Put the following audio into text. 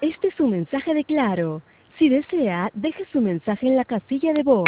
Este es un mensaje de Claro. Si desea, deje su mensaje en la casilla de voz.